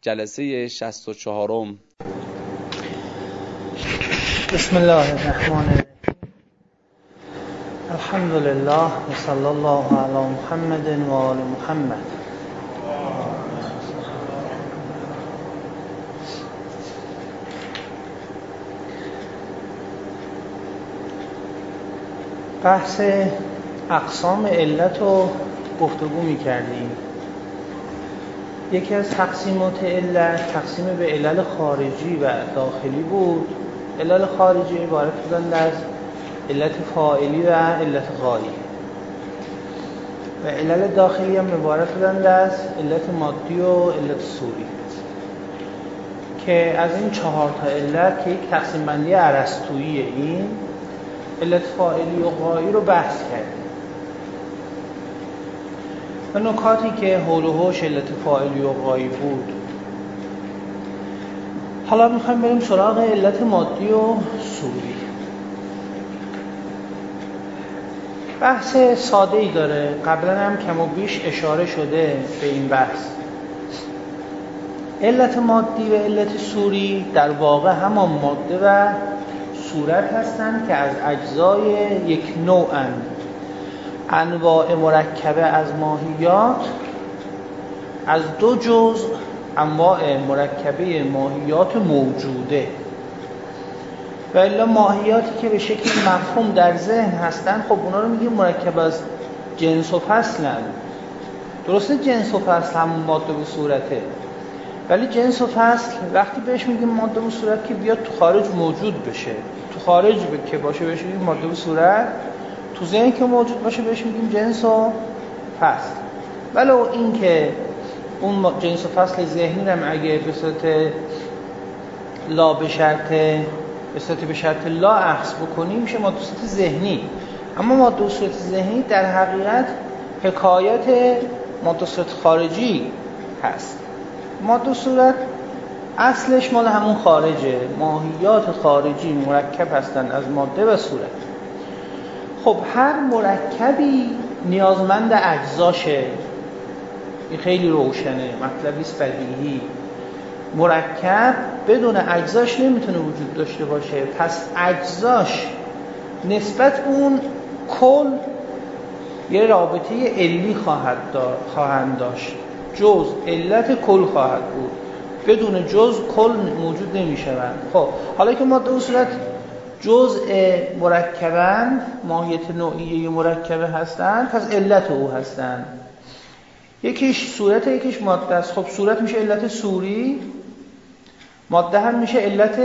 جلسه 64. بسم الله الرحمن الرحیم. الحمد لله و صلی الله علی محمد و آل محمد. بحث اقسام علت رو گفتگو می‌کردیم. یکی از تقسیمات علت تقسیم به علل خارجی و داخلی بود. علل خارجی عبارت بودند از علت فاعلی و علت غایی و علل داخلی هم عبارت بودند از علت مادی و علت صوری، که از این 4 تا علت که یک تقسیم بندی ارسطویی این علت فاعلی و غایی رو بحث کردیم و نکاتی که حول و حوش علت فاعلی و غایی بود. حالا میخوایم بریم سراغ علت مادی و صوری. بحث ساده ای داره، قبلا هم کم و بیش اشاره شده به این بحث. علت مادی و علت صوری در واقع همان ماده و صورت هستند که از اجزای یک نوعن. انواع مرکبه از ماهیات از 2 جزء انواع مرکبه ماهیات موجوده و الا ماهیاتی که به شکل مفهوم در ذهن هستن، خب اونا رو میگیم مرکب از جنس و فصلن. درسته جنس و فصل همون ماده و صورته، ولی جنس و فصل وقتی بهش میگیم ماده و صورت که بیاد تو خارج موجود بشه، تو خارج که باشه بهش میگیم ماده و صورت، تو ذهن که موجود باشه بهش میگیم جنس و فصل. ولو این که اون جنس و فصل ذهنی رو اگه به صورت لا به شرط لا اخذ بکنیم میشه ماده و صورت ذهنی، اما ماده و صورت ذهنی در حقیقت حکایت ماده و صورت خارجی هست. ماده و صورت اصلش مال همون خارجه، ماهیات خارجی مرکب هستن از ماده و صورت. خب هر مرکبی نیازمند اجزاشه، این خیلی روشنه، مطلبی است بدیهی. مرکب بدون اجزاش نمیتونه وجود داشته باشه، پس اجزاش نسبت اون کل یه رابطه علی خواهند داشت. جز علت کل خواهد بود، بدون جز کل موجود نمیشوند. خب حالا که ماده و صورت جزء مرکبن، ماهیت نوعیه مرکبه هستن، پس علت او هستن. یکیش صورت یکیش ماده است. خب صورت میشه علت صوری، ماده هم میشه علت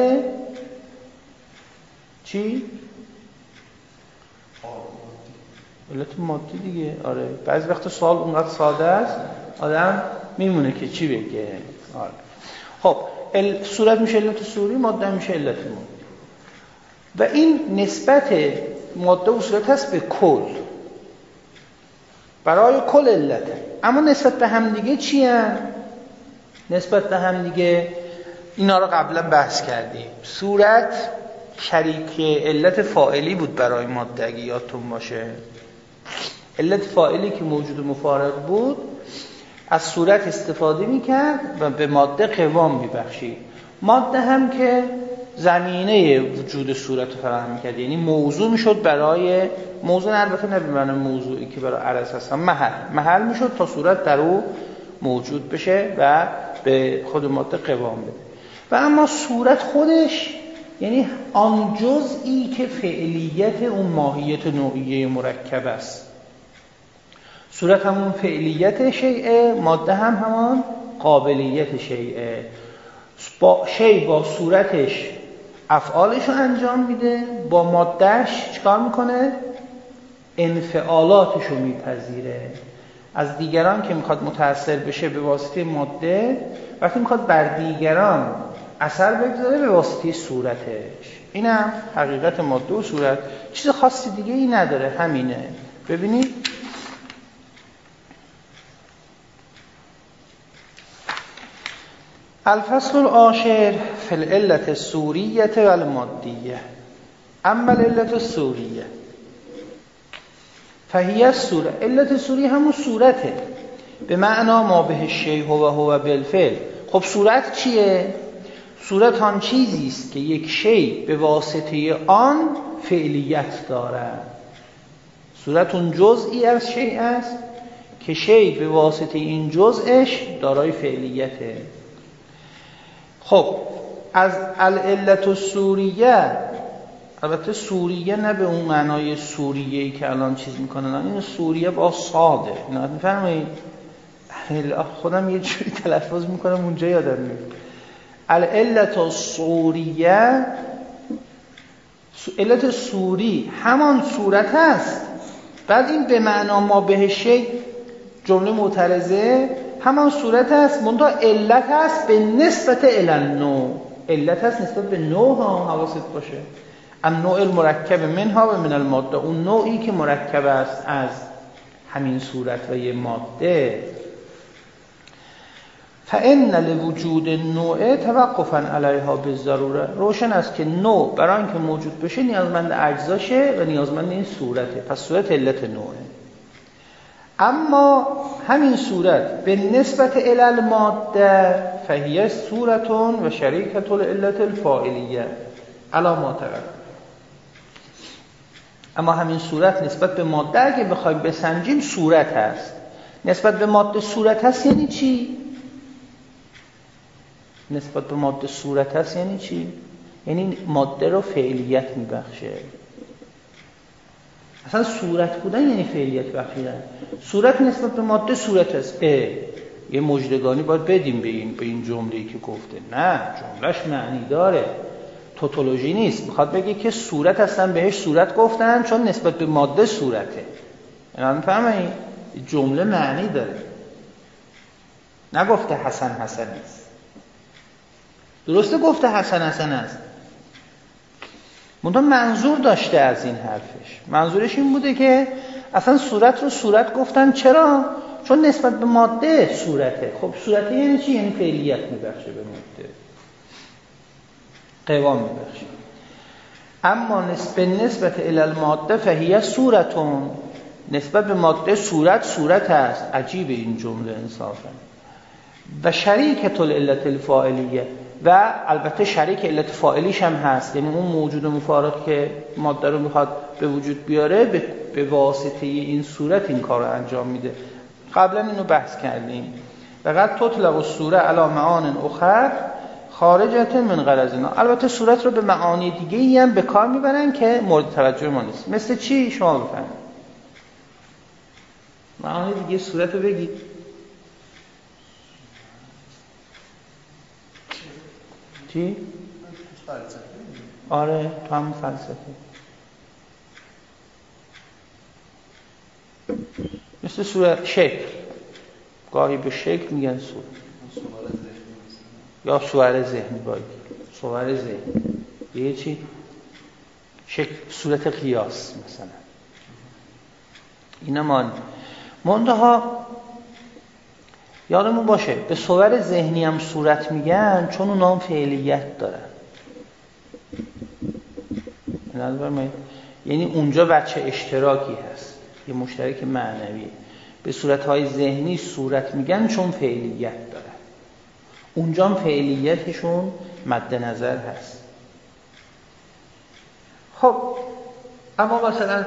چی؟ علت مادی دیگه. آره بعضی وقت سوال اونقدر ساده است آدم میمونه که چی بگه. آره خب صورت میشه علت صوری، ماده میشه علت مادی و این نسبت ماده و صورت هست به کل، برای کل علته. اما نسبت به هم دیگه چی هم؟ نسبت به هم دیگه اینا رو قبلا بحث کردیم. صورت شریک علت فاعلی بود برای ماده، اگه یادتون باشه. علت فاعلی که موجود مفارق بود از صورت استفاده میکرد و به ماده قوام میبخشید. ماده هم که زمینه وجود صورت رو فراهم میکرد، یعنی موضوع میشد برای موضوع، البته نه به معنی موضوعی که برای عرض هستن، محل میشد تا صورت در او موجود بشه و به خود ماده قوام بده. و اما صورت خودش یعنی آن جزئی که فعلیت اون ماهیت نوعیه مرکب است. صورت همون فعلیت شیء، ماده هم همان قابلیت شیء. با صورتش افعالش رو انجام میده، با مادهش چیکار میکنه؟ انفعالاتش رو میپذیره. از دیگران که میخواد متأثر بشه به واسطه ماده، وقتی میخواد بر دیگران اثر بگذاره به واسطه صورتش. این هم حقیقت ماده و صورت، چیز خاصی دیگه ای نداره، همینه. ببینید الفصل العاشر فی العلة الصوریة و المادیة. اما العلة الصوریة فهی الصورة. علت صوری همون صورته، به معنا ما به الشیء هو بالفعل. خب صورت چیه؟ صورت آن چیزی است که یک شی به واسطه آن فعلیت دارد. صورت اون جزئی از شی است که شی به واسطه این جزءش دارای فعلیته. خب از العلت السوریه، البته سوریه نه به اون معنای سوریه‌ای که الان چیز میکنن، این سوریه با صاده، اینا میفهمید؟ خودم یه جوری تلفظ میکنم اونجا یادم میاد. العلت السوریه، علت سوری همان صورت است. بعد این به معنا ما بهش جمله معترضه، همان صورت است منتها علت است به نسبت النوع، علت است نسبت به نوع ها، حواست باشه. النوع المرکب منها و من الماده، اون نوعی که مرکب است از همین صورت و یه ماده. فإن لوجود النوع توقفا علیها بالضروره، روشن است که نوع برای اینکه موجود بشه نیازمند اجزاشه و نیازمند این صورته، پس صورت علت نوعه. اما همین صورت به نسبت الی الماده فهی صورتون و شریکة العلت الفاعلیه علی ما تقدم. اما همین صورت نسبت به ماده اگه بخوایم بسنجیم صورت هست. نسبت به ماده صورت هست یعنی چی؟ نسبت به ماده صورت هست یعنی چی؟ یعنی ماده رو فعلیت میبخشه. اصلا صورت بودن یعنی فعلیت بخشیدن. صورت نسبت به ماده صورت هست. یه مژدگانی باید بدیم به این جمله‌ای که گفته. نه، جملهش معنی داره، توتولوژی نیست. میخواد بگه که صورت هستن بهش صورت گفتن چون نسبت به ماده صورته. اینا میفهمین؟ جمله معنی داره، نگفته حسن حسن است. درسته گفته حسن حسن است، منتها منظور داشته از این حرفش. منظورش این بوده که اصلا صورت رو صورت گفتن. چرا؟ چون نسبت به ماده صورته. خب صورته یعنی چی؟ یعنی فعلیت میبخشه به ماده، قوام میبخشه. اما نسبت الی الماده فهی صورتون، نسبت به ماده صورت است. عجیب این جمله انصافا. و شریکة العلت الفاعلیه، و البته شریک علت فاعلیش هم هست، یعنی اون موجود مفارق که ماده رو میخواد به وجود بیاره به واسطه این صورت این کار رو انجام میده. قبلا اینو بحث کردیم. و قد تطلق الصوره علی معان اخر خارجه من غرضنا. البته صورت رو به معانی دیگه‌ای هم به کار میبرن که مورد توجه ما نیست. مثل چی؟ شما بفرمایید معانی دیگه صورت رو بگید. چی؟ آره، تو هم فلسفه. مثل صورت، شکل، گاهی به شکل میگن صورت یا صور ذهنی. باید صور ذهنی یه چی؟ شکل، صورت قیاس مثلا. اینا منتها یادمون باشه به صور ذهنی هم صورت میگن چون اونا هم فعلیت دارن. یعنی اونجا بچه اشتراکی هست، یه مشترک معنوی. به صورتهای ذهنی صورت میگن چون فعلیت دارن، اونجا هم فعلیتشون مد نظر هست. خب اما مثلا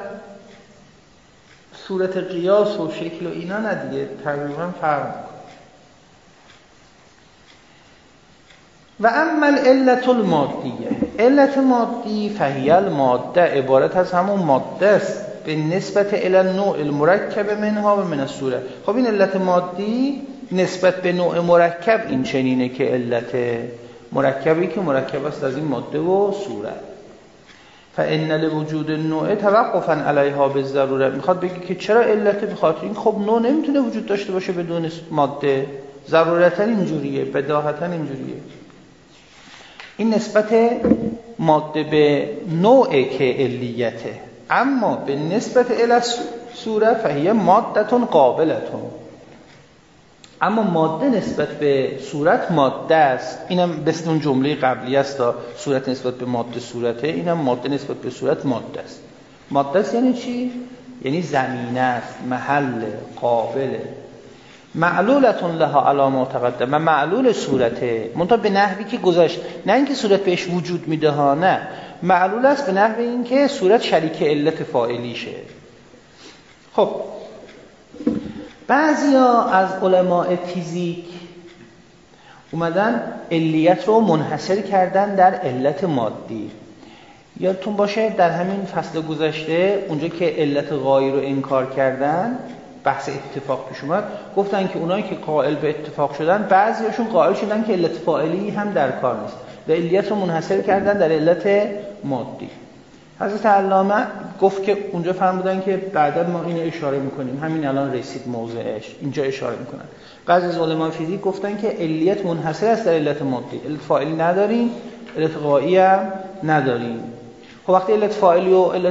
صورت قیاس و شکل و اینا نه دیگه، تقریبا فرق میکنه. و اما العلت المادیه، علت مادی فهی الماده، عبارت از همون ماده است به نسبت الی النوع المرکب منها و من الصوره. خب این علت مادی نسبت به نوع مرکب این چنینه که علت مرکبی که مرکب است از این ماده و صورت. فإن لوجود النوع توقفا علیها بالضروره. میخواد بگه که چرا علت؟ بخاطر این خب نوع نمیتونه وجود داشته باشه بدون ماده، ضرورتا اینجوریه، بداهتا اینجوریه. این نسبت ماده به نوع که علیته، اما به نسبت الی صوره فهی مادتون قابلتون. اما ماده نسبت به صورت ماده است. اینم مثل اون جمله قبلی است، صورت نسبت به ماده صورته، اینم ماده نسبت به صورت ماده است. ماده است یعنی چی؟ یعنی زمینه است، محل، قابله. معلولتون لها علی ما تقدم، و معلول صورته منتها به نحوی که گذشت، نه اینکه صورت بهش وجود میده ها، نه، معلول است به نحو اینکه صورت شریک علت فاعلیشه. خب بعضیا از علماء فیزیک اومدن علیت رو منحصر کردن در علت مادی. یادتون باشه در همین فصل گذشته اونجا که علت غایی رو انکار کردن، بحث اتفاق پیش اومد، گفتن که اونایی که قائل به اتفاق شدن بعضیاشون قائل شدن که علت فاعلی هم در کار نیست و علیت رو منحصر کردن در علت مادی. حضرت علامه گفت که اونجا فرمودن که بعدا ما اینو اشاره میکنیم، همین الان رسید موضعش، اینجا اشاره میکنن. بعضی از علمای فیزیک گفتن که علیت منحصر است در علت مادی، علت فاعلی نداریم، علت غایی هم نداریم. خب وقتی علت فاعلی و علت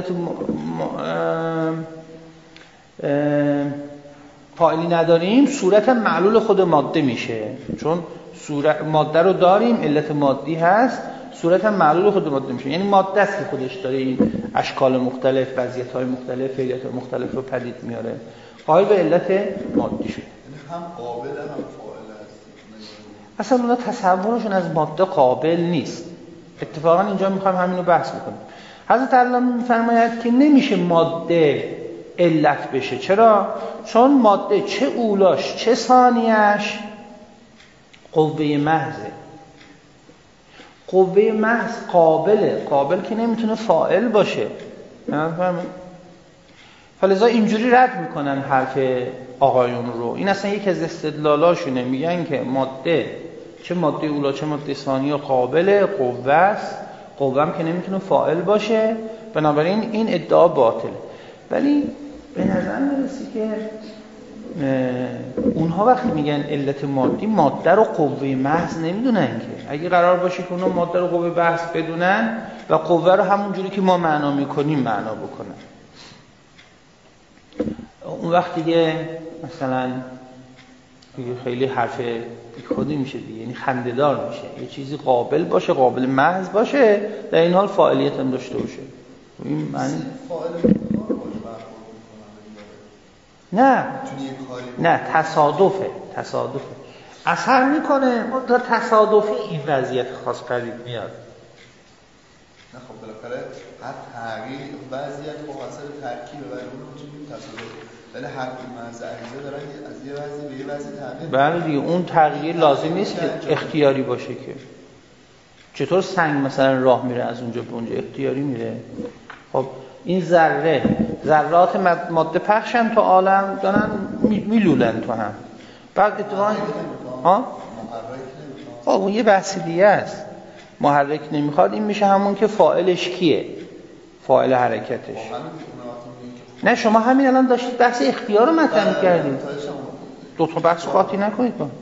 فاعلی نداریم، صورت معلول خود ماده میشه، چون صورت ماده رو داریم، علت مادی هست، صورت معلول خود ماده میشه. یعنی ماده است که خودش داره این اشکال مختلف، وضعیت‌های مختلف، فعلیت مختلف رو پدید میاره، قائل به علت مادی شده. هم قابل هم فاعل است. اصلا اونا تصورشون از ماده قابل نیست. اتفاقا اینجا میخوایم همین رو بحث بکنیم. حضرت علامه میفرماید که نمیشه ماده علت بشه. چرا؟ چون ماده چه اولاش چه ثانیش قوه محضه. قوه محض قابله، قابل که نمیتونه فاعل باشه. فلذا اینجوری رد میکنن حرف آقایون رو. این اصلا یک از استدلالاشونه، میگن که ماده چه ماده اولا چه ماده ثانیه قابله، قوه است، قوه هم که نمیتونه فاعل باشه، بنابراین این ادعا باطله. ولی به نظر میرسه که اونها وقتی میگن علت مادی، ماده رو قوه محض نمیدونن که. اگه قرار باشه که اونها ماده رو قوه بحث بدونن و قوه رو همون جوری که ما معنا میکنیم معنا بکنن، اون وقتی که مثلا خیلی حرف خودی میشه دیگه، یعنی خنده‌دار میشه. یه چیزی قابل باشه، قابل محض باشه، در این حال فاعلیت هم داشته باشه. این معنی نه تصادفه اثر میکنه، تا تصادفی این وضعیت خاص پدید میاد. نه خب بالاخره هر تغییر وضعیت خب اثر ترکیب و اون چیزی تصادف، ولی هر محض اجزا دارن از یه وضعی به یه وضع تغییر. بله دیگه، اون تغییر لازم نیست که اختیاری باشه. که چطور سنگ مثلا راه میره از اونجا به اونجا، اختیاری میره. خب این ذرات ماده پخشن تو عالم، دارن میلولن تو هم، بعد اتفاقا اون یه بحث دیگه است. محرک نمیخواد، این میشه همون که فاعلش کیه، فاعل حرکتش. نه شما همین الان داشتید بحث اختیار رو مطرح کردید، دو تا بحث قاطی نکنید با.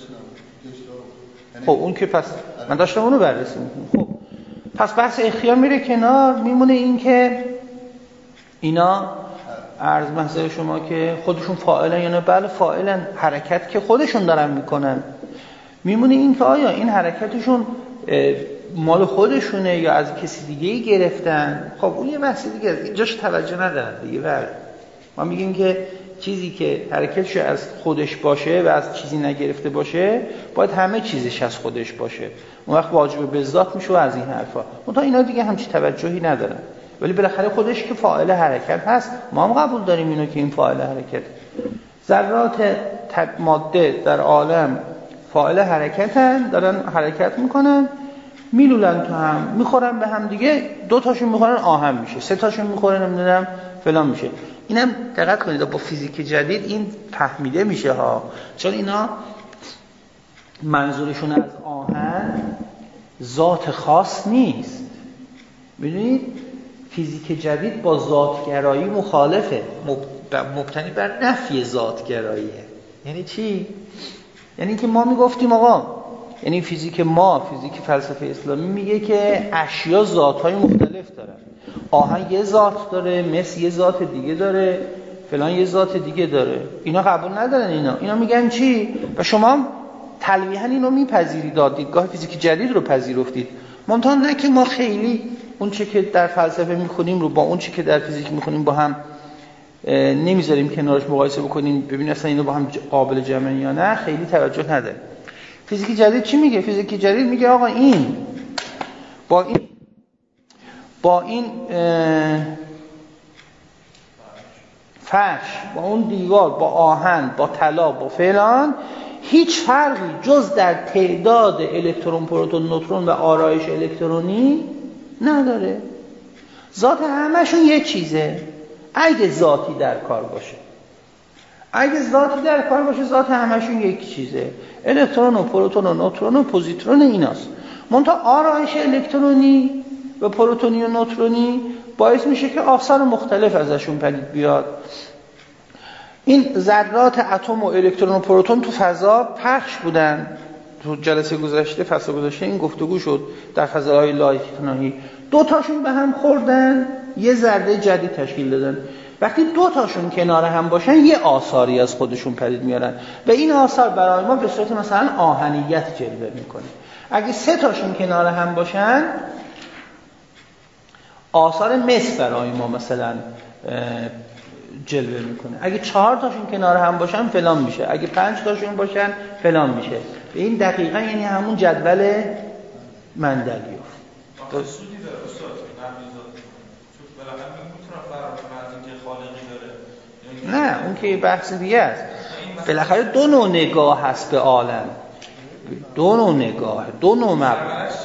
خب اون که پس من داشتم اونو بررسی میکنم. خب پس بحث اختیار میره کنار، میمونه این که اینا عرض محضر شما که خودشون فاعلن یا نه. بله فاعلن، حرکت که خودشون دارن میکنن. میمونه این که آیا این حرکتشون مال خودشونه یا از کسی دیگه‌ای گرفتن. خب اون یه بحث دیگه است، اینجاش توجه ندارن دیگه. بله ما میگیم که چیزی که حرکتش از خودش باشه و از چیزی نگرفته باشه، باید همه چیزش از خودش باشه، اون وقت واجب به ذات میشه و از این حرفا. منتها اینا دیگه همچی توجهی ندارن. ولی بالاخره خودش که فاعل حرکت هست، ما هم قبول داریم اینو که این فاعل حرکت. ذرات ماده در عالم فاعل حرکتن، دارن حرکت میکنن، میلولن تو هم، میخورن به هم دیگه. دو تاشون میخورن آهن میشه، سه تاشون میخورن نمیدونم فلان میشه. اینم دقت کنید با فیزیک جدید این فهمیده میشه ها، چون اینا منظورشون از آهن ذات خاص نیست. ببینید فیزیک جدید با ذاتگرایی مخالفه، مبتنی بر نفی ذاتگراییه. یعنی چی؟ یعنی که ما میگفتیم آقا، یعنی فیزیک فلسفه اسلامی میگه که اشیا ذات‌های مختلف دارن. آهن یه ذات داره، مس یه ذات دیگه داره، فلان یه ذات دیگه داره. اینا قبول ندارن. اینا میگن چی؟ و شما تلویحاً اینو میپذیرید، دیدگاه فیزیک جدید رو پذیرفتید. منتها نه که ما خیلی اون چه که در فلسفه میخونیم رو با اون چه که در فیزیک میخونیم با هم نمیذاریم کنارش مقایسه بکنیم ببینیم اصلا اینو با هم قابل جمع یا نه، خیلی توجه نداره. فیزیک جدید چی میگه؟ فیزیک جدید میگه آقا این با این فرش، با اون دیوار، با آهن، با طلا، با فلان هیچ فرقی جز در تعداد الکترون، پروتون، نوترون و آرایش الکترونی نداره. ذات همشون یه چیزه اگه ذاتی در کار باشه. اگه ذاتی در کار باشه ذات همشون یک چیزه. الکترون و پروتون و نوترون و پوزیترون ایناست. منتها آرایش الکترونی و پروتونی و نوترونی باعث میشه که آثار مختلف ازشون پدید بیاد. این ذرات اتم و الکترون و پروتون تو فضا پخش بودن. تو جلسه گذشته، فصل گذشته این گفتگو شد در فضاهای لاهیتناهی. دو تاشون به هم خوردن، یه ذره جدید تشکیل دادن. وقتی دو تاشون کنار هم باشن یه آثاری از خودشون پدید میارن و این آثار برای ما به صورت مثلا آهنیت جلوه میکنه. اگه سه تاشون کنار هم باشن آثار مس برای ما مثلا جلوه میکنه. اگه 4 تاشون کنار هم باشن فلان میشه. اگه 5 تاشون باشن فلان میشه. این دقیقاً یعنی همون جدول مندلیوف. سودی داره استاد نمیزاد. چون بالاخره میتونه فرق کنه از اینکه خالقی داره. نه اون که بحث دیگه است. بالاخره دو نوع نگاه هست به عالم. دو نوع نگاه، دو نوع مبنی.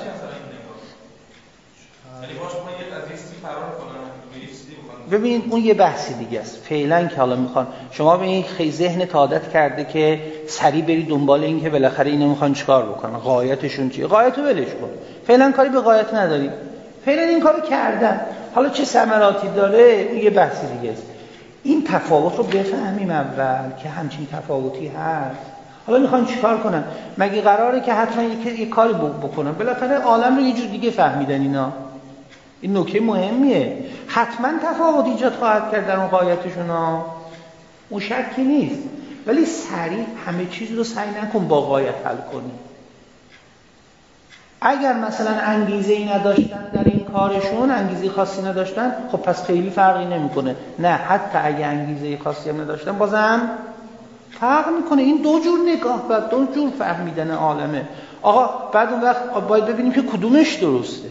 ببینید اون یه بحثی دیگه است. فعلا که حالا میخوان شما به این خیلی ذهن عادت کرده که سریع بری دنبال این که بالاخره اینو میخوان چیکار بکنن، غایتشون چیه؟ غایتو ولش کن. فعلا کاری به غایت نداری. فعلا این کارو کردن. حالا چه ثمراتی داره اون یه بحثی دیگه است. این تفاوت رو بفهمیم اول که همچین تفاوتی هست. حالا میخوان چیکار کنن؟ مگه قراره که حتما یه کاری بکنن؟ بالاخره عالم رو یه جور دیگه فهمیدن اینا. این نکته مهمیه. حتما تفاوت ایجاد خواهد کرد در اون غایتشون ها. اون شکی نیست. ولی سریع همه چیز رو سعی نکن با غایت حل کنی. اگر مثلا انگیزه‌ای نداشتن در این کارشون، انگیزه خاصی نداشتن، خب پس خیلی فرقی نمیکنه. نه حتی اگه انگیزه خاصی هم نداشتن بازم فرق میکنه. این دو جور نگاه و دو جور فهمیدن عالمه. آقا بعد اون وقت باید ببینیم که کدومش درسته.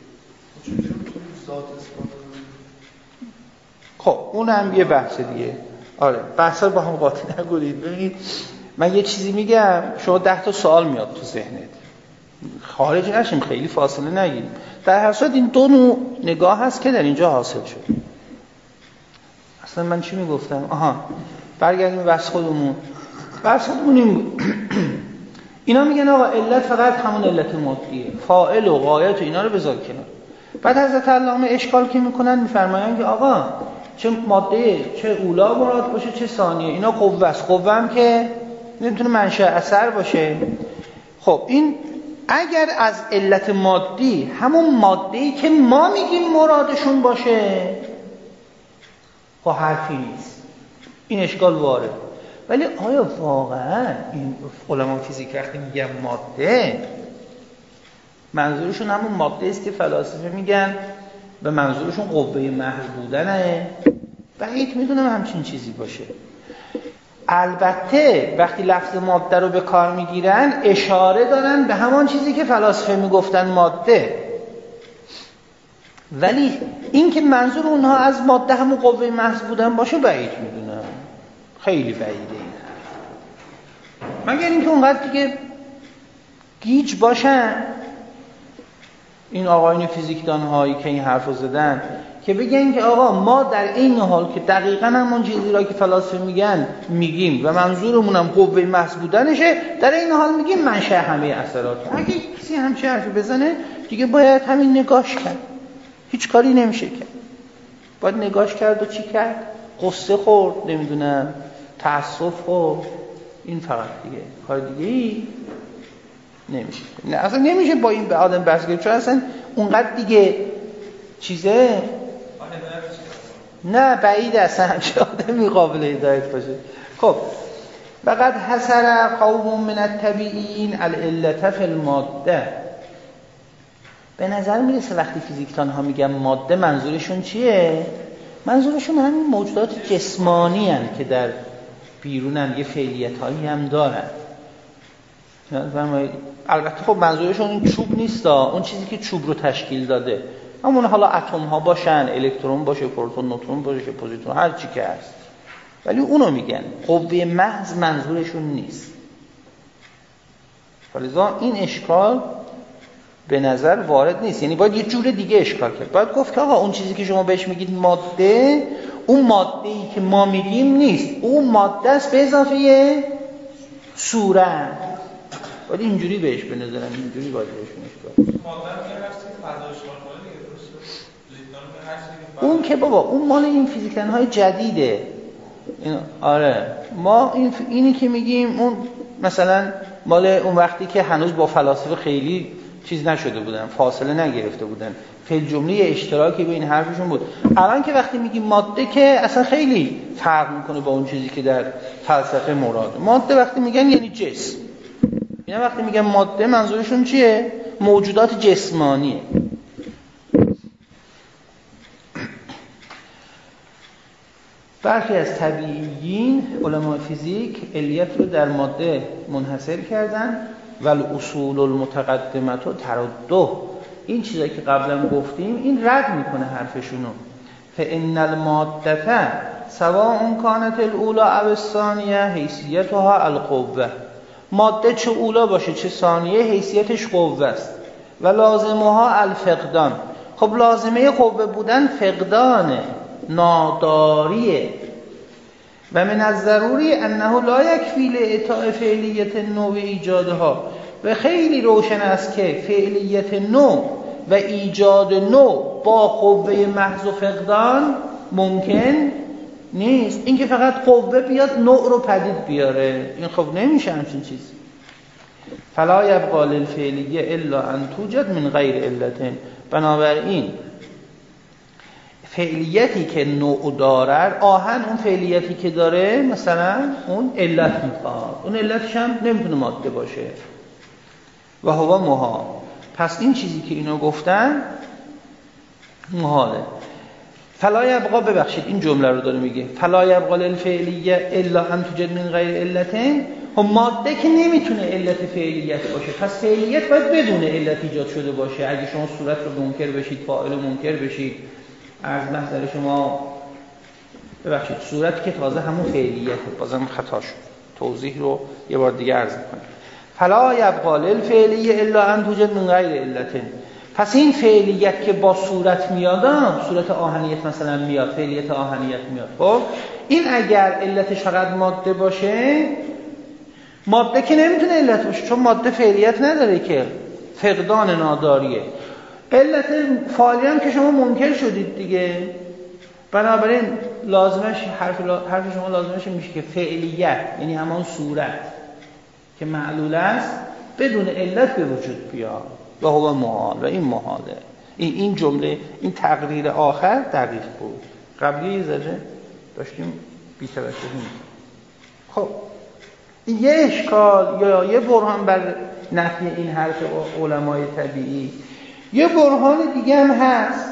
خب اون هم یه بحث دیگه. آره بحثا با هم قاطی نگورید. ببینید من یه چیزی میگم شما 10 تا سوال میاد تو ذهنت، خارج نشیم، خیلی فاصله نگیریم. در هر صورت این دو نوع نگاه هست که در اینجا حاصل شد. اصلا من چی میگفتم؟ برگردیم به بحث خودمون. بحث خودمون این بود. اینا میگن آقا علت فقط همون علت مادیه، فاعل و غایت و اینا رو بذار کنار. بعد حضرت علامه اشکال که میکنن میفرمایند که آقا چه ماده چه اولا مراد باشه چه ثانیه، اینا قوه است. قوه هم که نمیتونه منشأ اثر باشه. خب این اگر از علت مادی همون ماده‌ای که ما میگیم مرادشون باشه خب حرفی نیست، این اشکال وارد. ولی آیا واقعا این علما فیزیک وقتی میگن ماده منظورشون همون ماده است که فلاسفه میگن به منظورشون قوه محض بودنه؟ بعید میدونم همچین چیزی باشه. البته وقتی لفظ ماده رو به کار میگیرن اشاره دارن به همان چیزی که فلاسفه میگفتن ماده، ولی این که منظور اونها از ماده همون قوه محض بودن باشه بعید میدونم، خیلی بعیده این. مگر اینکه اونقدر دیگه گیج باشن این آقایون فیزیکدان هایی که این حرف رو زدن که بگن که آقا ما در این حال که دقیقاً همون چیزی را که فلاسفه میگن میگیم و منظورمون هم قوه محض بودنشه، در این حال میگیم منشأ همه اثرات. اگه کسی همچین حرفی بزنه دیگه باید همین نگاش کرد، هیچ کاری نمیشه کرد. باید نگاش کرد و چی کرد؟ قصه خورد، نمیدونم تأسف خورد، این فقط دیگه کار دیگه‌ای نمیشه. نه اصلا نمیشه با این به آدم بحث کنیم، چون اصلا اونقدر دیگه چیزه نه بعید اصلا همچه آدمی قابل هدایت باشه. خب فقط حسر قوم من الطبیعین العلت فی الماده. به نظر میرسه وقتی فیزیکدان ها میگن ماده منظورشون چیه؟ منظورشون همین موجودات جسمانی هستند که در بیرونن، یه فعالیت هایی هم دارن. البته خب منظورشون این چوب نیست، اون چیزی که چوب رو تشکیل داده، همون حالا اتم ها باشن، الکترون باشه، پروتون، نوترون باشه، پوزیترون، هر چی که هست، ولی اونو میگن. قوه محض منظورشون نیست. فلذا این اشکال به نظر وارد نیست. یعنی باید یه جور دیگه اشکال کرد. باید گفت که آقا اون چیزی که شما بهش میگید ماده، اون ماده‌ای که ما میگیم نیست، اون ماده است به اضافه صورت. باید اینجوری بهش بنظرم، اینجوری باید بهش اشکال. ماده که هر چیزی فضا اشکال کنه دیگه، درسته؟ اون که بابا اون مال این فیزیکلن‌های جدیده. آره ما اینی که میگیم اون مثلا مال اون وقتی که هنوز با فلاسفه خیلی چیز نشده بودن، فاصله نگرفته بودن، فعل جمله اشتراکی بین حرفشون بود. الان که وقتی میگیم ماده که اصلا خیلی فرق میکنه با اون چیزی که در فلسفه مراده. ماده وقتی میگن یعنی جسم. اینا وقتی میگن ماده منظورشون چیه؟ موجودات جسمانیه. برخی از طبیعیین علماء فیزیک علیت رو در ماده منحصر کردن و الاصول المتقدمه و تردد. این چیزایی که قبلا گفتیم این رد میکنه حرفشونو. فان الماده سواء كانت الاولى او الثانیه حیثیتها القوه. ماده چه اولا باشه چه ثانیه حیثیتش قوه است. و لازمها الفقدان. خب لازمه قوه بودن فقدانه، ناداریه. و من الضروری انه لا یکفی لاعطاء فعلیت نوع ایجادها. و خیلی روشن است که فعلیت نوع و ایجاد نوع با قوه محض و فقدان ممکن نیست. این که فقط قوه بیاد نوع رو پدید بیاره، این خب نمیشه همچین چیزی. فلا یبقى للفعلیه الا ان توجد من غیر علت. بنابراین فعلیتی که نوع داره، آهن اون فعلیتی که داره مثلا اون علت میخواد، اون علتش هم نمیتونه ماده باشه. و هو محال. پس این چیزی که اینا گفتن محاله. فلا یبقى، ببخشید این جمله رو داره میگه، فلا یبقى للفعلیه الا ان توجد من غیر علتین. خب ماده که نمیتونه علت فعلیت باشه، پس فعلیت باید بدون علت ایجاد شده باشه. اگه شما صورت رو منکر بشید، فاعل رو منکر بشید، عرض نظر شما ببخشید صورت که تازه همون فعلیته، بازم خطا شد، توضیح رو یه بار دیگه عرض می‌کنم. فلا یبقى للفعلیه الا ان توجد من غیر علتین. پس این فعلیت که با صورت میاد، صورت آهنیت مثلا میاد، فعلیت آهنیت میاد، خب این اگر علتش فقط ماده باشه، ماده که نمیتونه علت باشه چون ماده فعلیت نداره که، فقدان ناداریه. علت فعالی هم که شما منکر شدید دیگه، بنابراین لازمش حرف شما لازمش میشه که فعلیت یعنی همان صورت که معلول است بدون علت به وجود بیاد و هو محال. و این محاله. این جمله، این تقریر آخر دقیق بود. قبلی یه ذره داشتیم بی‌توجهی می‌کردیم. خب یه اشکال یا یه برهان بر نفی این حرف علمای طبیعی، یه برهان دیگه هم هست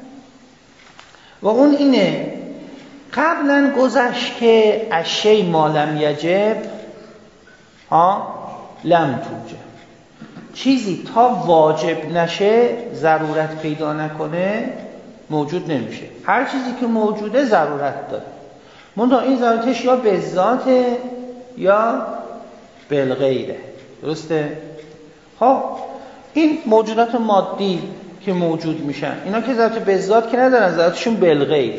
و اون اینه قبلا گذشت که اشی ما لم یجب لم توجب. چیزی تا واجب نشه، ضرورت پیدا نکنه، موجود نمیشه. هر چیزی که موجوده ضرورت داره، منتها این ضرورتش یا به ذاته یا بالغیره. درسته؟ خب این موجودات مادی که موجود میشن، اینا که ذات به ذات که ندارن، ذاتشون بالغیره.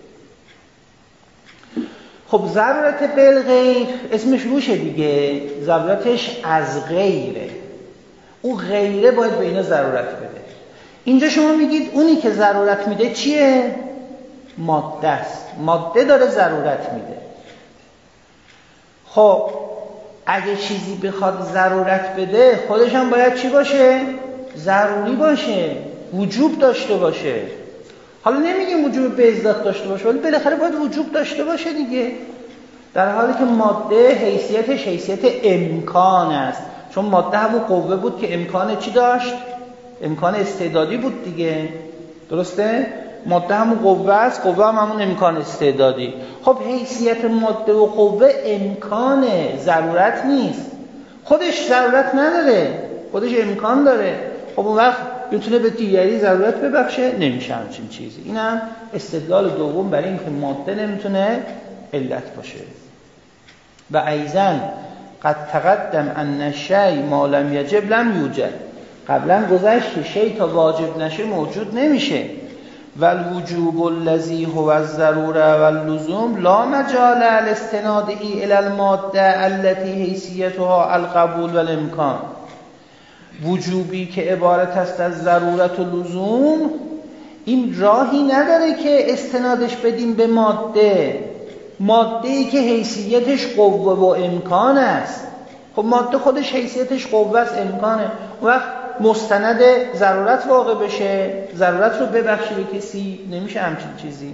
خب ضرورت بالغیر اسمش روشه دیگه، ضرورتش از غیره. او غیره باید به اینا ضرورت بده. اینجا شما میگید اونی که ضرورت میده چیه؟ ماده است. ماده داره ضرورت میده. خب اگه چیزی بخواد ضرورت بده، خودش هم باید چی باشه؟ ضروری باشه، وجوب داشته باشه. حالا نمیگیم وجوب به ذات داشته باشه، ولی بالاخره باید وجوب داشته باشه دیگه. در حالی که ماده حیثیتش حیثیت امکان است، چون ماده همون قوه بود که امکان چی داشت؟ امکان استعدادی بود دیگه. درسته؟ ماده همون قوه است، قوه هم همون امکان استعدادی. خب حیثیت ماده و قوه امکان ضرورت نیست، خودش ضرورت نداره، خودش امکان داره. خب اون وقت میتونه به دیگری ضرورت ببخشه؟ نمیشه همچین چیزی. این هم استدلال دوم برای اینکه ماده نمیتونه علت باشه. و ایضاً قد تقدم ان الشیء ما لم یجب لم یوجد، قبلا گذشت که شیء تا واجب نشه موجود نمیشه. والوجوب الذی هو الضروره واللزوم لا مجال الاستناد الی الماده التي حیثیتها القبول والامکان. وجوبی که عبارت است از ضرورت و لزوم، این راهی نداره که استنادش بدیم به ماده، ماده‌ای که حیثیتش قوه و امکان است. خب ماده خودش حیثیتش قوه است، امکانه. اون وقت مستند ضرورت واقع بشه، ضرورت رو ببخشی به کسی، نمیشه همچین چیزی.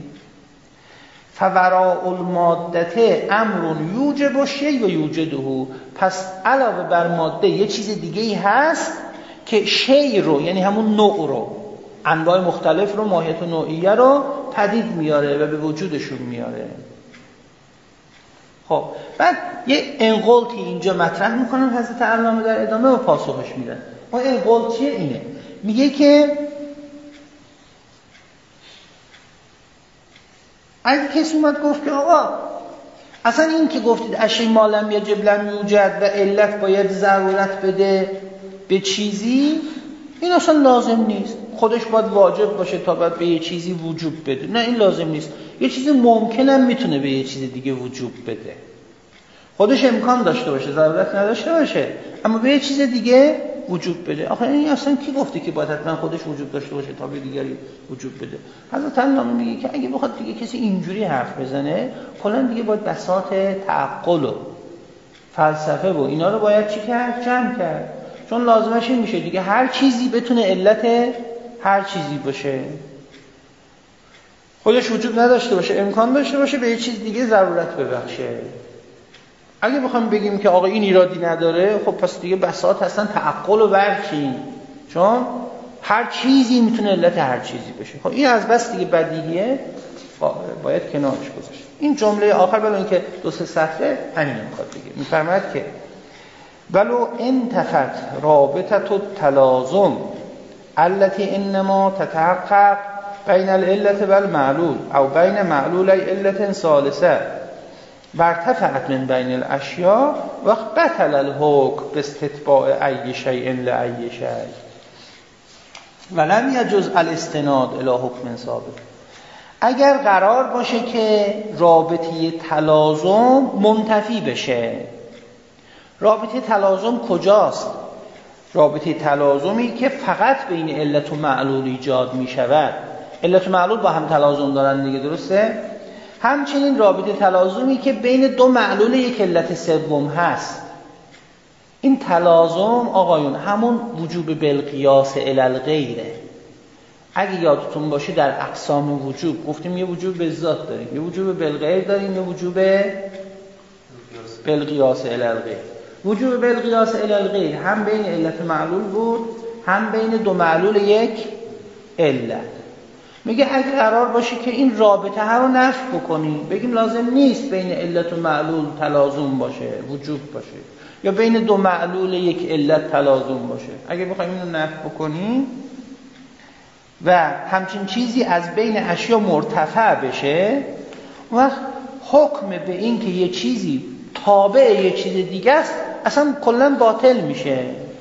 فوراء المادته امر یوجب الشیء و یوجده، پس علاوه بر ماده یه چیز دیگه‌ای هست که شیء رو، یعنی همون نوع رو، انواع مختلف رو، ماهیت و نوعیه رو پدید میاره و به وجودشون میاره. خب بعد یه انقلتی اینجا مطرح میکنن حضرت علامه در ادامه و پاسخش میدن. اون انقلت چیه؟ اینه، میگه که اگه کسی اومد گفت که آقا اصلا این که گفتید اشی ما لم یجب لم یوجد و علت باید ضرورت بده به چیزی، این اصلا لازم نیست، خودش باید واجب باشه تا باید به یه چیزی وجوب بده. نه، این لازم نیست. یه چیزی ممکنم میتونه به یه چیز دیگه وجوب بده، خودش امکان داشته باشه، ضرورت نداشته باشه، اما به یه چیز دیگه وجوب بده. آخه این اصلا کی گفته که باید حتما خودش وجوب داشته باشه تا به دیگری وجوب بده؟ حضرت علامه میگه که اگه بخواد دیگه کسی اینجوری حرف بزنه، کلا دیگه باید بساط تعقل و فلسفه و اینا رو باید چی کرد؟ جمع کرد. چون لازمش این میشه دیگه هر چیزی بتونه علت هر چیزی باشه، خودش وجود نداشته باشه، امکان داشته باشه به یه چیز دیگه ضرورت ببخشه. اگه بخوام بگیم که آقا این ایرادی نداره، خب پس دیگه بساط هستن تعقل و برچی، چون هر چیزی میتونه علت هر چیزی بشه. خب این از بس دیگه بدیهیه، باید کنارش گذاشت. این جمله آخر بلو این که 2-3 سطره همین میخواد بگه، میفرماید که ولو انتفت رابطه التلازم التي انما تتحقق بین العلت و المعلول او بین معلولی علت ثالثه وارتفعت من بین الاشیاء وقت بطل الحکم باستتباع ای شیء لای شیء ولم یجوز الاستناد الی حکم ثابت. اگر قرار باشه که رابطه تلازم منتفی بشه، رابطه تلازم کجاست؟ رابطه تلازمی که فقط بین علت و معلول ایجاد می شود. علت و معلول با هم تلازم دارن دیگه، درسته؟ همچنین رابطه تلازمی که بین دو معلول یک علت سوم هست. این تلازم آقایون همون وجوب بالقیاس الی الغیره. اگه یادتون باشه در اقسام وجوب گفتیم یه وجوب به ذات داریم، یه وجوب بالغیر داریم، یه وجوب بالقیاس الی الغیر. وجوب بالقیاس الی الغیر هم بین علت معلول بود، هم بین دو معلول یک علت. میگه اگه قرار باشه که این رابطه ها رو نفی بکنیم، بگیم لازم نیست بین علت و معلول تلازم باشه، وجوب باشه، یا بین دو معلول یک علت تلازم باشه، اگه بخوایم اینو نفی بکنیم و همچین چیزی از بین اشیا مرتفع بشه، وقت حکم به این که یه چیزی تابع یه چیز دیگه است اصلا کلا باطل میشه.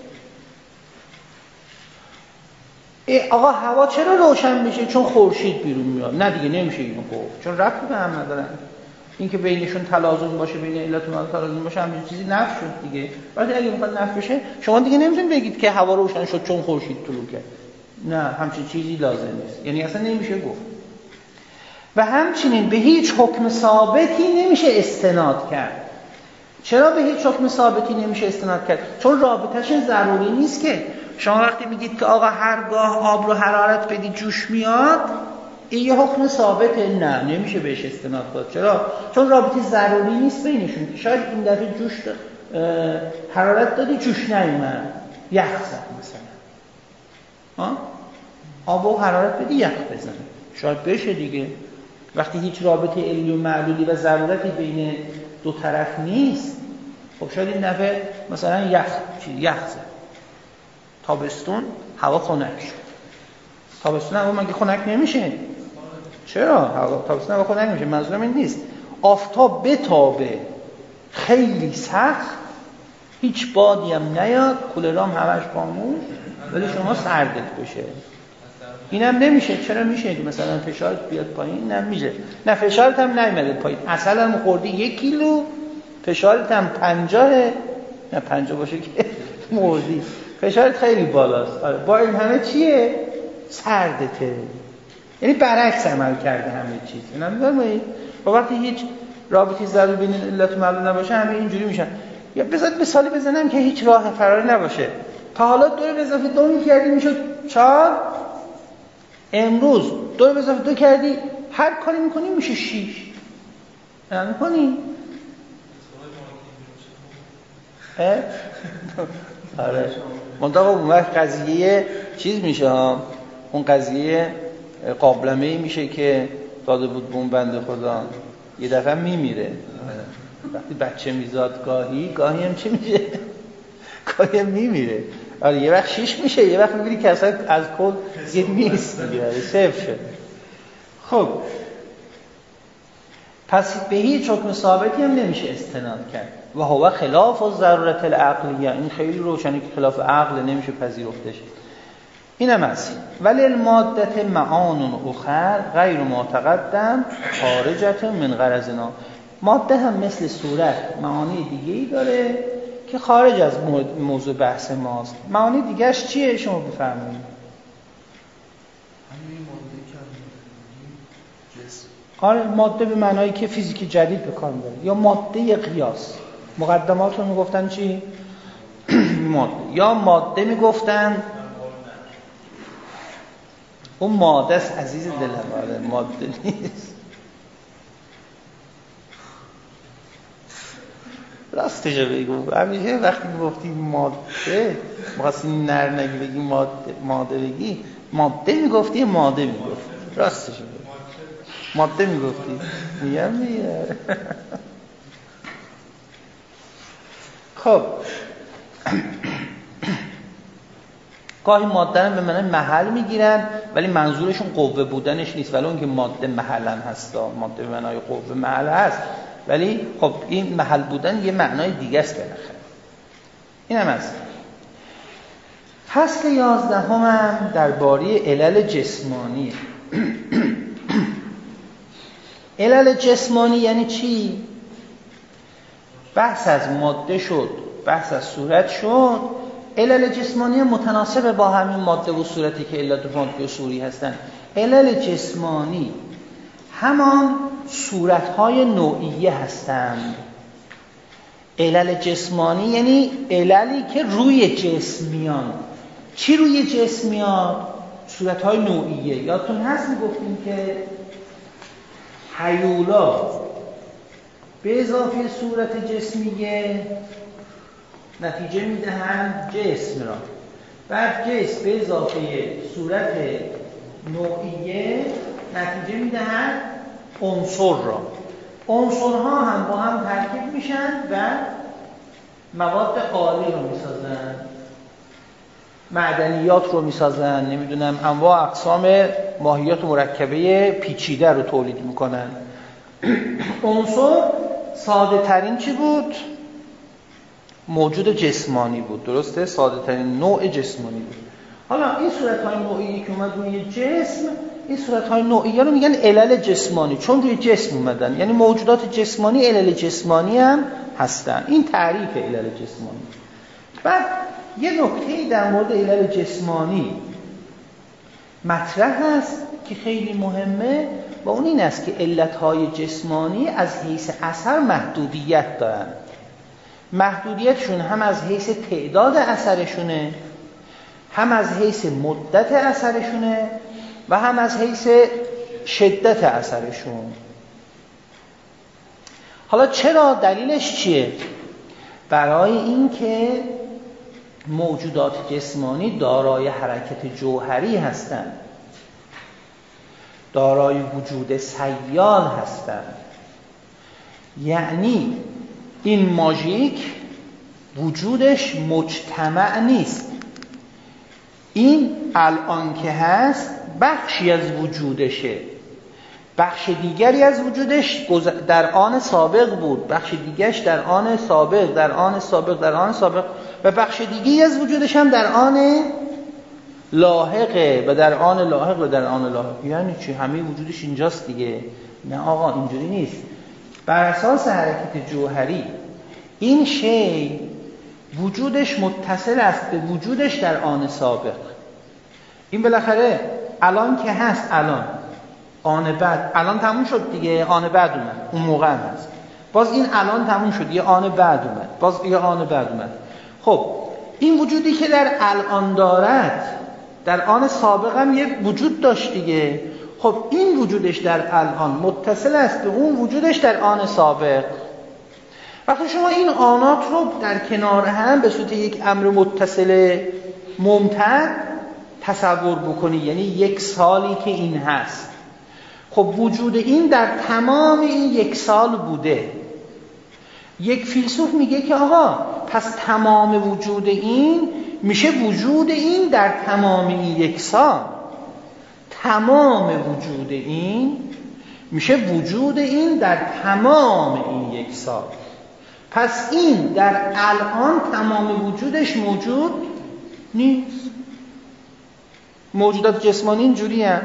آقا هوا چرا روشن میشه؟ چون خورشید بیرون میاد. نه دیگه نمیشه اینو گفت، چون ربطی به هم ندارن. این که بینشون تلازم باشه، بین علت و معلول تلازم باشه، همین چیزی نفی شد دیگه. ولی اگه میخواد نفی بشه، شما دیگه نمیتونید بگید که هوا روشن شد چون خورشید طلوع کرد. نه، همچین چیزی لازم نیست، یعنی اصلا نمیشه گفت. و همچنین به هیچ حکم ثابتی نمیشه استناد کرد. چرا به هیچ حکم ثابتی نمیشه استناد کرد؟ چون رابطه‌اش ضروری نیست. که شما وقتی میگید که آقا هرگاه آب رو حرارت بدی جوش میاد، این یه حکم ثابته، نه نمیشه بهش استناد کرد. چرا؟ چون رابطه ضروری نیست بینشون. شاید این دفعه جوش حرارت دادی جوش نیومد، یخ زد مثلا. آب و حرارت بدی یخ بزن، شاید بشه دیگه. وقتی هیچ رابطه علی و معلولی و ضرورتی بین دو طرف نیست، خب شاید این دفعه مثلا یخ زد، تابستون هوا خنک شد. تابستون هوا مگه خنک نمیشه؟ چرا؟ تابستون هوا خنک نمیشه. منظورم این نیست. آفتاب بتابه خیلی سخت، هیچ بادی هم نیاد، کولرام همش خاموش، ولی شما سردت بشه. اینم نمیشه. چرا میشه؟ که مثلا فشارت بیاد پایین. اینم میشه. نه فشارت هم نمیاد پایین. عسل هم خوردی 1 کیلو، فشارت هم 50، نه 50 باشه که مردی. فشارت خیلی بالاست. آره. با این همه چیه؟ سردته. یعنی برعکس عمل کرده همه چیز. اینا میگم با وقتی هیچ رابطی ضروری بین علت و معلول نباشه همه اینجوری میشن. یا بذار مثالی بزنم که هیچ راه فراری نباشه. تا حالا 2 به اضافه 2 می‌کردی میشد 4، امروز 2 به اضافه 2 کردی هر کاری می‌کنی میشه 6. نمی‌کنی؟ آره. منتها اون وقت قضیه چیز میشه ها. اون قضیه قابلمه‌ای میشه که داده بود به اون بنده خدا، یه دفعه میمیره. وقتی بچه میزاد گاهی هم چی میشه؟ گاهی هم میمیره. آره یه وقت 6 میشه، یه وقت میبینی که اصلا از کل یه نیست دیگه، صفر شد. خب پس به هیچ حکم ثابتی هم نمیشه استناد کرد. و هو خلاف الضرورت العقلیه، این خیلی روشنه که خلاف عقل نمیشه پذیرفتش. اینم است. ولی المادت معان اخر غیر ما تقدم خارجت من غرضنا. ماده هم مثل صورت معانی دیگه‌ای داره که خارج از موضوع بحث ماست. معانی دیگه‌اش چیه شما بفرمایید؟ همین ماده که جسم. آره ماده به معنایی که فیزیک جدید به کار می‌بره، یا ماده قیاس. مقدمات رو میگفتن چی؟ ماده. یا ماده میگفتن اون ماده است عزیز دلم، ماده نیست. راستش رو بگو، همیشه وقتی گفتی ماده می‌خواستی نر نگی بگی ماده بگی، ماده میگفتی ماده میگفتی، راستش رو بگو ماده میگفتی. میگم میگه. خب گاهی ماده رو به معنی محل میگیرن ولی منظورشون قوه بودنش نیست، ولی اون که ماده محل هم هست، ماده به معنای قوه محل هست، ولی خب این محل بودن یه معنای دیگه است بالاخره. این هم هست. فصل 11 هم درباره علل جسمانی. علل جسمانی یعنی چی؟ بحث از ماده شد، بحث از صورت شد. علل جسمانی متناسب با همین ماده و صورتی که علت مادی و صوری هستن. علل جسمانی همان صورت‌های نوعیه هستند. علل جسمانی یعنی عللی که روی جسم میان. چی روی جسم میاد؟ صورت‌های نوعیه. یادتون هست میگفتیم که هیولا به اضافه صورت جسمیه نتیجه میدهند جسم را. بعد جسم به اضافه صورت نوعیه نتیجه میدهند عنصر را. عنصرها هم با هم ترکیب میشن و مواد عالی رو میسازن، معدنیات رو میسازن، نمیدونم انواع اقسام ماهیات مرکبه پیچیده رو تولید میکنن. عنصر ساده ترین چی بود؟ موجود جسمانی بود، درسته؟ ساده ترین نوع جسمانی بود. حالا این صورت‌های نوعی که اومد روی جسم، این صورت‌های نوعیه رو میگن علل جسمانی، چون روی جسم اومدن. یعنی موجودات جسمانی علل جسمانی هم هستن. این تعریف علل جسمانی. بعد یه نکته‌ای در مورد علل جسمانی مطرح هست که خیلی مهمه و اون این است که علت‌های جسمانی از حیث اثر محدودیت دارن. محدودیتشون هم از حیث تعداد اثرشونه، هم از حیث مدت اثرشونه و هم از حیث شدت اثرشون. حالا چرا؟ دلیلش چیه؟ برای این که موجودات جسمانی دارای حرکت جوهری هستند. دارای وجود سیال هستند. یعنی این ماژیک وجودش مجتمع نیست، این الان که هست بخشی از وجودشه، بخش دیگری از وجودش در آن سابق بود، بخش دیگرش در آن سابق، در آن سابق، در آن سابق، و بخش دیگری از وجودش هم در آن لاحقه و در آن لاحق و در آن لاحق. یعنی چی؟ همه وجودش اینجاست دیگه. نه آقا اینجوری نیست. بر اساس حرکت جوهری این شی وجودش متصل است به وجودش در آن سابق. این بالاخره الان که هست، الان آن بعد، الان تموم شد دیگه، آن بعد اومد، اون موقع هم هست، باز این الان تموم شد، یه آن بعد اومد، باز یه آن بعد اومد. خب این وجودی که در الان دارد در آن سابق هم یه وجود داشت دیگه. خب این وجودش در الان متصل است به اون وجودش در آن سابق. وقتی شما این آنات رو در کنار هم به صورت یک امر متصل ممتد تصور بکنی، یعنی یک سالی که این هست، خب وجود این در تمام این یک سال بوده. یک فیلسوف میگه که آقا پس تمام وجود این میشه وجود این در تمام این یک سال، تمام وجود این میشه وجود این در تمام این یک سال. پس این در الان تمام وجودش موجود نیست. موجودات جسمانی اینجوری هم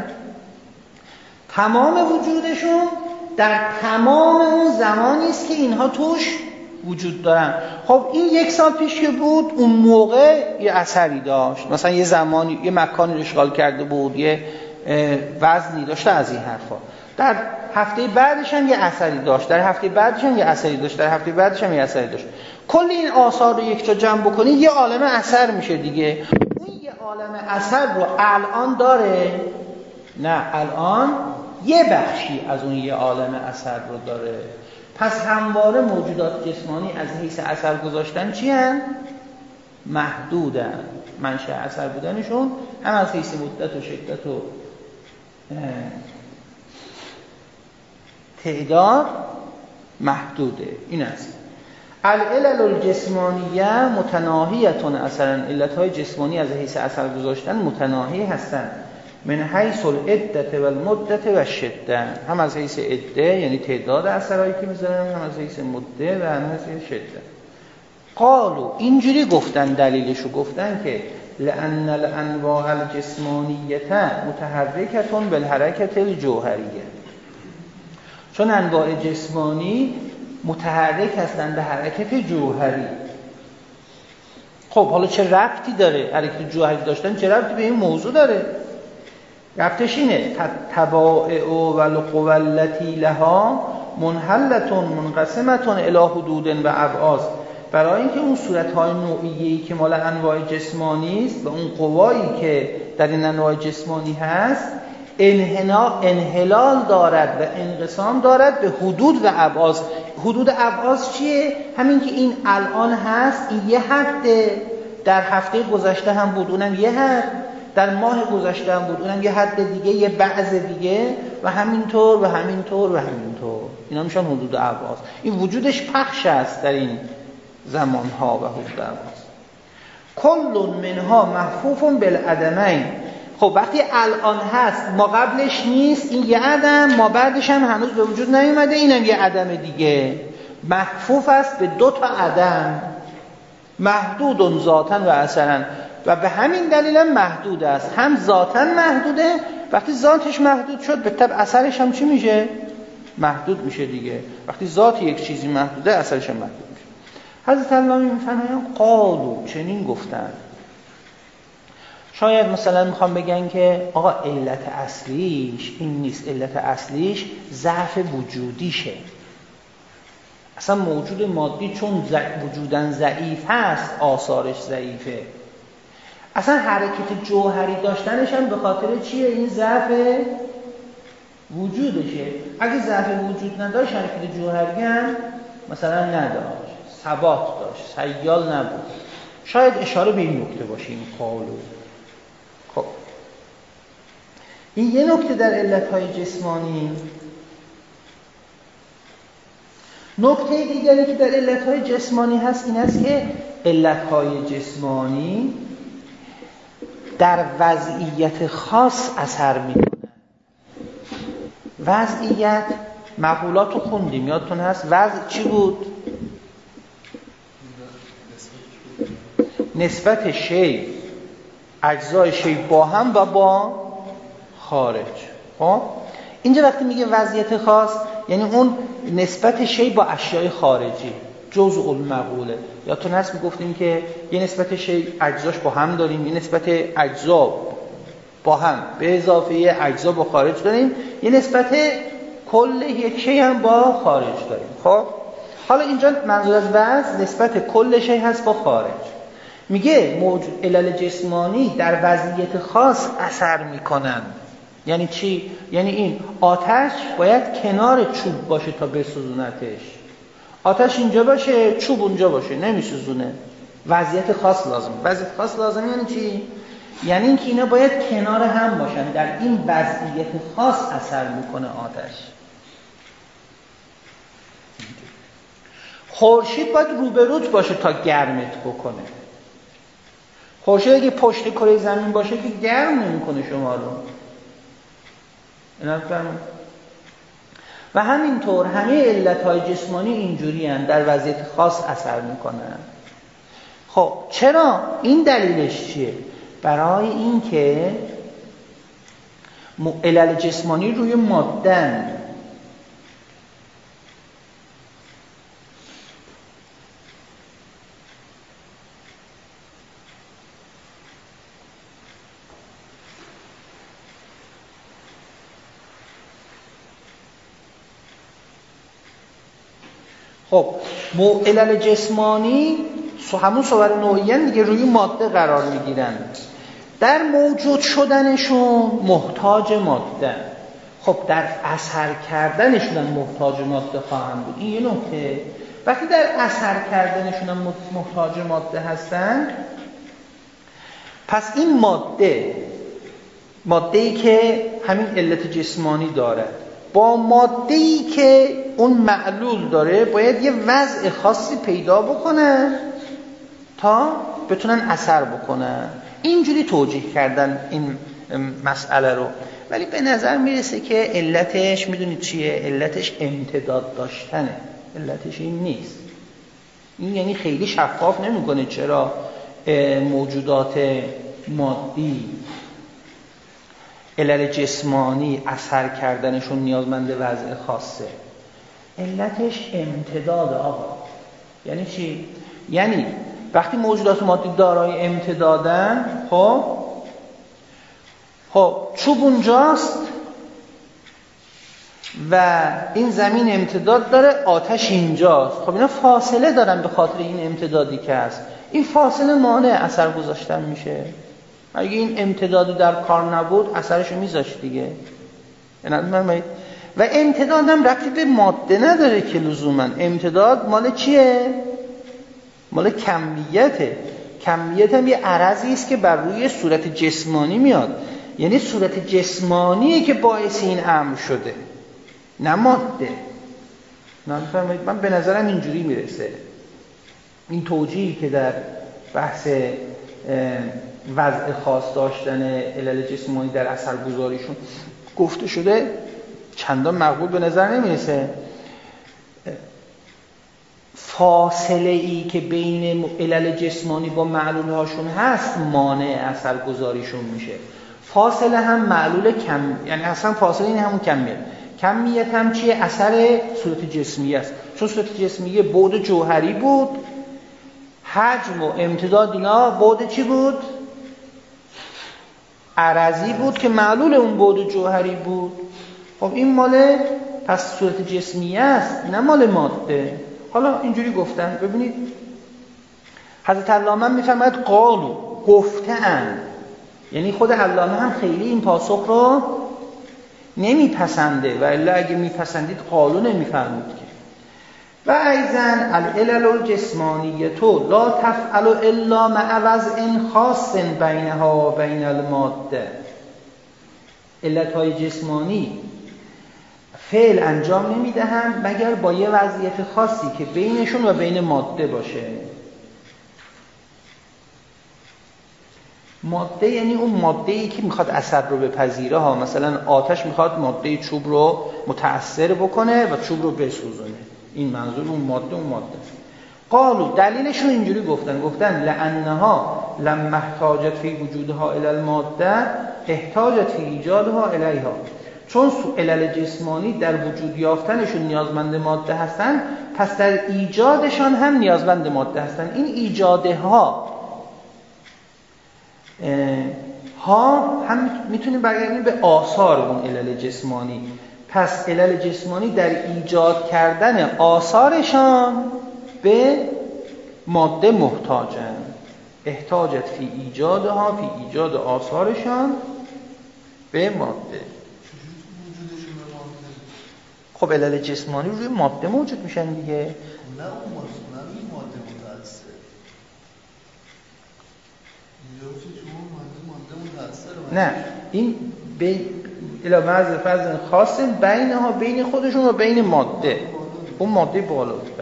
تمام وجودشون در تمام اون زمانی است که اینها توش وجود دارن. خب این یک سال پیش که بود، اون موقع یه اثری داشت، مثلا یه زمانی یه مکانی رو اشغال کرده بود، یه وزنی داشته از این حرفا. در هفته بعدش هم یه اثری داشت، در هفته بعدش هم یه اثری داشت، در هفته بعدش هم یه اثری داشت. کل این آثار رو یک جا جمع بکنی یه عالم اثر میشه دیگه. اون یه عالم اثر رو الان داره؟ نه، الان یه بخشی از اون یه عالم اثر رو داره. پس همواره موجودات جسمانی از حیث اثر گذاشتن چی هن؟ محدودن. منشأ اثر بودنشون هم از حیث مدت و شدت و تعداد محدوده. این است العلل الجسمانیه متناهیتون اثرا. علتهای جسمانی از حیث اثر گذاشتن متناهی هستند. من حیث العدت و المدت و الشده، هم از حیث عده یعنی تعداد اثرهایی که میذارن، هم از حیث مده و هم از حیث شده. قالو اینجوری گفتن، دلیلشو گفتن که لأن الانواع الجسمانیه متحرکتون بالحرکت الجوهریه، چون انواع جسمانی متحرک هستند به حرکت جوهری. خب حالا چه ربطی داره حرکت جوهری داشتن، چه ربطی به این موضوع داره؟ ربطش اینه تبائع و القوى التي لها منحلتون منقسمتون الی حدود و ابعاض. برای اینکه اون صورت‌های نوعیه‌ای که مال انواع جسمانی است و اون قوایی که در این انواع جسمانی هست انحلال دارد و انقسام دارد به حدود و ابعاض. حدود ابعاض چیه؟ همین که این الان هست، این یه حد، در هفته گذشته هم بود اونم یه حد، در ماه گذشته هم بود اونم یه حد دیگه، یه بعض دیگه، و همینطور و همینطور و همینطور. اینا میشن حدود ابعاض. این وجودش پخش است در این زمانها و حدود ابعاض. کل منها محفوف بالعدمین. خب وقتی الان هست ما قبلش نیست، این یه عدم، ما بعدش هم هنوز به وجود نیومده، اینم یه عدم دیگه، محفوف است به دو تا عدم، محدود ذاتاً و اثراً، و به همین دلیل هم محدود است. هم ذاتاً محدوده، وقتی ذاتش محدود شد به طب اثرش هم چی میشه؟ محدود میشه دیگه. وقتی ذات یک چیزی محدوده اثرش هم محدود میشه. حضرت علامه میفرمایند قالو، چنین گفتن. شاید مثلا میخوام بگن که آقا علت اصلیش این نیست، علت اصلیش ضعف وجودیشه. اصلا موجود مادی چون وجودن ضعیف هست آثارش ضعیفه. اصلا حرکت جوهری داشتنش هم به خاطر چیه؟ این ضعف وجودشه. اگه ضعف وجود نداشت حرکت جوهری هم مثلا نداشت، ثبات داشت، سیال نبود. شاید اشاره به این نکته باشه این قولو. خب این یه نکته در علتهای جسمانی. نکته دیگری که در علتهای جسمانی هست این است که علتهای جسمانی در وضعیت خاص اثر میکنن. وضعیت مقولات رو خوندیم، یادتون هست وضع چی بود؟ نسبت شی، اجزای شی با هم و با خارج. خب اینجا وقتی میگه وضعیت خاص یعنی اون نسبت شی با اشیاء خارجی، جزء المقوله. یادتون هست میگفتیم که یه نسبت شی اجزاش با هم داریم، یه نسبت اجزا با هم به اضافه یه اجزا با خارج داریم، یه نسبت کل یک شی هم با خارج داریم. خب حالا اینجا منظور از وضع نسبت کل شی هست با خارج. میگه علل جسمانی در وضعیت خاص اثر میکنن. یعنی چی؟ یعنی این آتش باید کنار چوب باشه تا بسوزونتش. آتش اینجا باشه، چوب اونجا باشه، نمیسوزونه. وضعیت خاص لازم. وضعیت خاص لازم یعنی چی؟ یعنی اینکه اینا باید کنار هم باشن. در این وضعیت خاص اثر میکنه آتش. خورشید باید روبروت باشه تا گرمت بکنه. خورشید اگه پشت کره زمین باشه که گرم نمیکنه شما رو. اینا فهمید؟ و همینطور همه علتهای جسمانی اینجوری هستند، در وضعیت خاص اثر میکنن. خب چرا؟ این دلیلش چیه؟ برای این که علل جسمانی روی ماده‌اند. خب علل جسمانی همون صور نوعیه دیگه روی ماده قرار میگیرن، در موجود شدنشون محتاج ماده. خب در اثر کردنشون هم محتاج ماده خواهند بود. این یه نکته. وقتی در اثر کردنشون هم محتاج ماده هستن، پس این ماده‌ای که همین علت جسمانی داره با ماده‌ای که اون معلول داره باید یه وضع خاصی پیدا بکنن تا بتونن اثر بکنن. اینجوری توجیه کردن این مسئله رو. ولی به نظر میرسه که علتش میدونید چیه؟ علتش امتداد داشتنه. علتش این نیست. این یعنی خیلی شفاف نمیکنه چرا موجودات مادی علل جسمانی اثر کردنشون نیازمند وضع خاصه. علتش امتداد آقا. یعنی چی؟ یعنی وقتی موجودات مادی دارای امتدادن، خب چوب اونجاست و این زمین امتداد داره، آتش اینجاست. خب اینا فاصله دارن به خاطر این امتدادی که هست. این فاصله مانع اثر گذاشتن میشه. اگه این امتدادی در کار نبود اثرشو میذاشت دیگه. و امتداد هم ربطی به ماده نداره که لزوما. امتداد مال چیه؟ مال کمیته. کمیت هم یه عرضی است که بر روی صورت جسمانی میاد. یعنی صورت جسمانیه که باعث این امر شده، نه ماده. نمی‌فهمید؟ من به نظرم اینجوری میرسه. این توجیهی که در بحث وضع خاص داشتن علل جسمانی در اثرگذاریشون گفته شده چندان مقبول به نظر نمیرسه. فاصله ای که بین علل جسمانی با معلول هاشون هست مانع اثرگذاریشون میشه. فاصله هم معلول یعنی اصلا فاصله این همون کمیت. کمیت هم چیه؟ اثر صورت جسمیه است. چون صورت جسمیه بعد جوهری بود، حجم و امتداد اینا بعد چی بود؟ عرضی بود که معلول اون بعد جوهری بود. خب این مال پس صورت جسمیه است، نه مال ماده. حالا اینجوری گفتن. ببینید حضرت علامه میفرماید قالو، گفتن. یعنی خود علامه هم خیلی این پاسخ رو نمیپسنده، و الا اگه میپسندید قالو نمیفرمود که. و ایضاً العلل الجسمانیه لا تفعل الا مع وضع خاص بینها و بین الماده. علتهای جسمانی فعل انجام نمیدهند مگر با یه وضعیت خاصی که بینشون و بین ماده باشه. ماده یعنی اون ماده‌ای که میخواد اثر رو بپذیره ها. مثلا آتش میخواد ماده چوب رو متأثر بکنه و چوب رو بسوزونه. این منظور اون ماده قالو دلیلش رو اینجوری گفتن لأنها لما احتاجت فی وجودها الی الماده احتاجت فی ایجادها الیها. چون علل جسمانی در وجود یافتنشون نیازمند ماده هستن، پس در ایجادشان هم نیازمند ماده هستن. این ایجادها هم میتونیم برگردیم به آثار اون علل جسمانی. پس علل جسمانی در ایجاد کردن آثارشان به ماده محتاجن. احتاجت فی ایجادها، فی ایجاد آثارشان به ماده. خب علل جسمانی روی ماده موجود میشن دیگه. نه اون ماده متأثر. نه این الی فرض خاص بینها، بین خودشون و بین ماده، اون ماده بالاتر.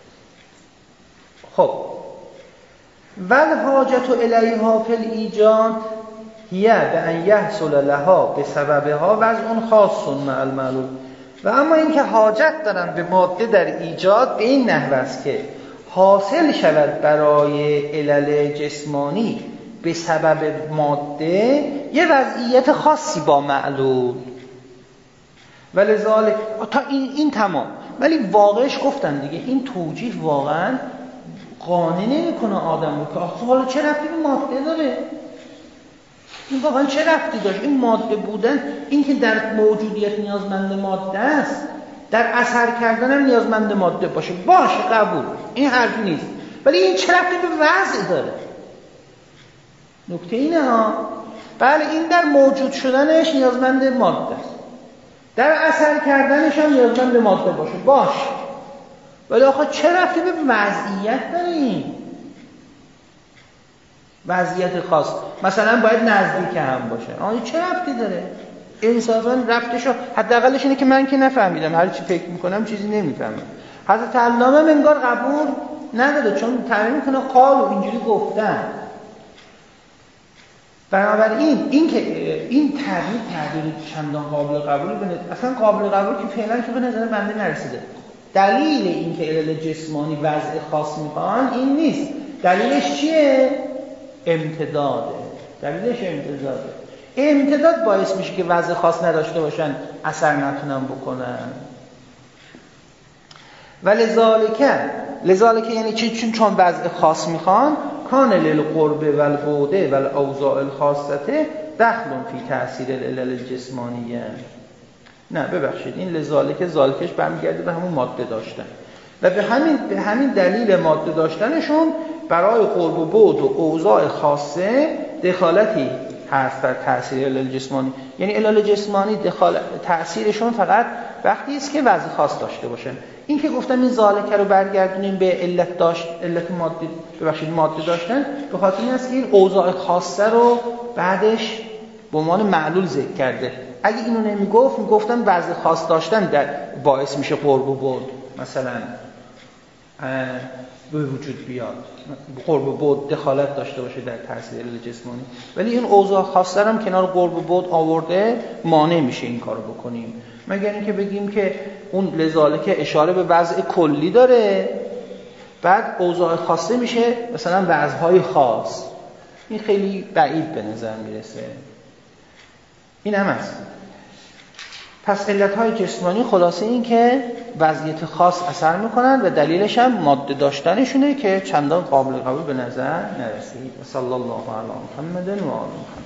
خب ول حاجت الیها فی الایجاد هی بان یحصل لها به سببها وضع خاص مع المعلول. و اما اینکه حاجت دارن به ماده در ایجاد به این نحو است که حاصل شود برای علل جسمانی به سبب ماده یه وضعیت خاصی با معلول. ولذالک تا این تمام. ولی واقعش گفتن دیگه این توجیه واقعا قانع نمیکنه آدم رو که آخه حالا چه ربطی به ماده داره؟ این واقعا چه ربطی داشت؟ این ماده بودن، این که در موجودیت نیازمند ماده است، در اثر کردن هم نیازمند ماده باشه قبول، این حرف نیست. ولی این چه ربطی به وضع داره؟ نکته اینه ها. بله این در موجود شدنش نیازمند ماده است، در اثر کردنش هم نیازمند ماده باشه ولی آخه چه ربطی به وضعیت داره؟ این وضعیت خاص مثلا باید نزدیک هم باشه، این چه ربطی داره؟ انصافا ربطشو حداقلش اینه که من که نفهمیدم، هر چی فکر میکنم چیزی نمیفهمم. حضرت علامه انگار قبول نداده، چون تعبیر میکنه قالو اینجوری گفتن. بنابراین این تعبیر چندان قابل قبولی اصلا قابل قبول که فعلا که به نظر بنده نرسیده. دلیل این که علل جسمانی وضع خاص میخوان این نیست. دلیلش چیه؟ امتداده. امتداد باعث میشه که وضع خاص نداشته باشن، اثر نتونن بکنن. و لذالک یعنی چی؟ چون وضع خاص میخوان کان للقرب و البعد و الاوضاع الخاصه دخل فی تأثیر العلل الجسمانیه. نه ببخشید، این ذالکش برمیگرده به همون ماده داشتن و به همین دلیل ماده داشتنشون برای قرب و بعد و اوضاع خاصه دخالتی هست در تأثیر علل جسمانی. یعنی علل جسمانی تأثیرشون فقط وقتی است که وضع خاص داشته باشن. این که گفتم این ذالکه رو برگردونیم به علت ماده داشتن، به خاطر این است که این اوضاع خاصه رو بعدش به عنوان معلول ذکر کرده. اگه اینو میگفتن وضع خاص داشتن در باعث میشه قرب و بعد مثلا به وجود بیاد، قرب و بعد دخالت داشته باشه در تاثیر علل جسمانی. ولی این اوضاع خاصه هم کنار قرب و بعد آورده، مانع میشه این کارو بکنیم، مگر اینکه بگیم که اون لذالک اشاره به وضع کلی داره، بعد اوضاع خاصه میشه مثلا وضعهای خاص. این خیلی بعید به نظر میرسه. این هم هست. پس علتهای جسمانی خلاصه این که وضعیت خاص اثر میکنن و دلیلش هم ماده داشتنشونه که چندان قابل قبول به نظر نرسید. صلی الله علی محمد و آله.